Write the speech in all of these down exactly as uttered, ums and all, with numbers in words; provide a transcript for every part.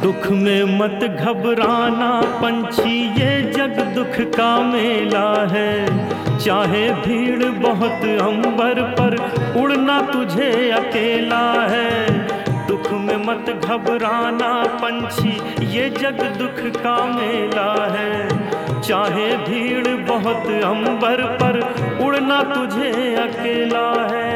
दुख में मत घबराना पंछी, ये जग दुख का मेला है। चाहे भीड़ बहुत अंबर पर, उड़ना तुझे अकेला है। दुख में मत घबराना पंछी, ये जग दुख का मेला है। चाहे भीड़ बहुत अंबर पर, उड़ना तुझे अकेला है।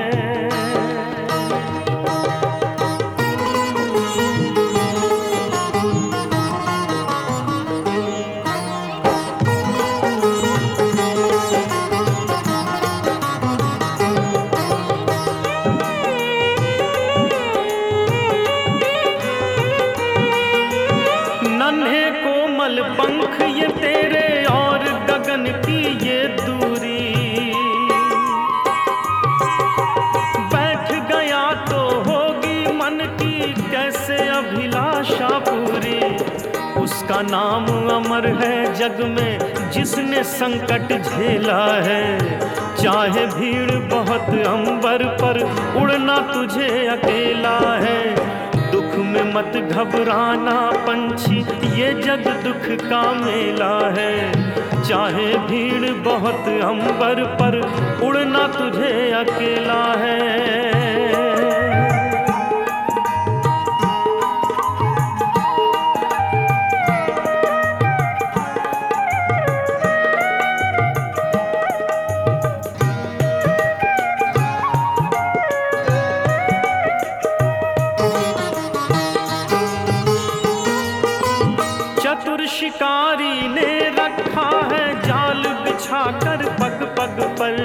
नन्हे कोमल पंख ये तेरे और गगन की ये दूरी, बैठ गया तो होगी मन की कैसे अभिलाषा पूरी। उसका नाम अमर है जग में जिसने संकट झेला है। चाहे भीड़ बहुत अंबर पर, उड़ना तुझे अकेला है। दुख में मत घबराना पंछी, ये जग दुख का मेला है। चाहे भीड़ बहुत अंबर पर, उड़ना तुझे अकेला है। चतुर शिकारी ने रखा है जाल बिछाकर पग पग पर।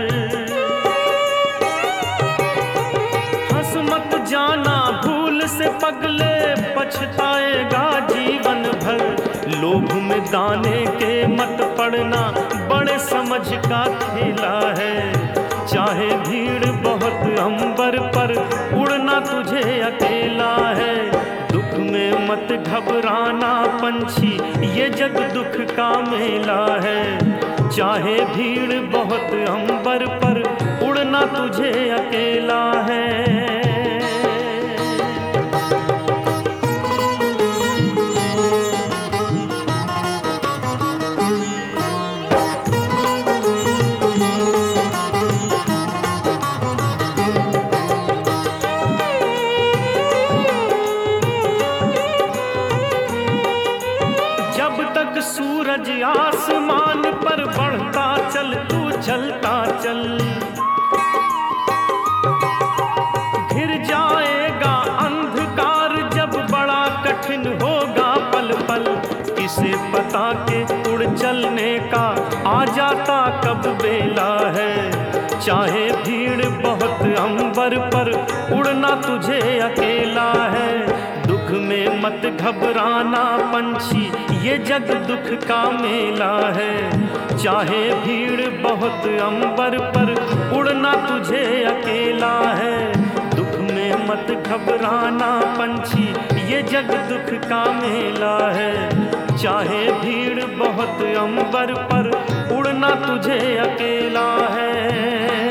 हंस मत जाना भूल से पगले, पछताएगा जीवन भर। लोभ में दाने के मत पड़ना, बड़े समझ का खेला है। चाहे भीड़ बहुत अंबर पर, उड़ना तुझे अकेला है। दुख में मत घबराना पंछी, ये जग दुख का मेला है। चाहे भीड़ बहुत अंबर पर, उड़ना तुझे अकेला है। जब तक सूरज आसमान पर बढ़ता चल, तू चलता चल। घिर जाएगा अंधकार जब बड़ा कठिन होगा पल पल। किसे पता के उड़ चलने का आ जाता कब बेला है। चाहे भीड़ बहुत अंबर पर, उड़ना तुझे अकेला है। दुख में मत घबराना पंछी, ये जग दुख का मेला है। चाहे भीड़ बहुत अंबर पर, उड़ना तुझे अकेला है। दुख में मत घबराना पंछी, ये जग दुख का मेला है। चाहे भीड़ बहुत अंबर पर, उड़ना तुझे अकेला है।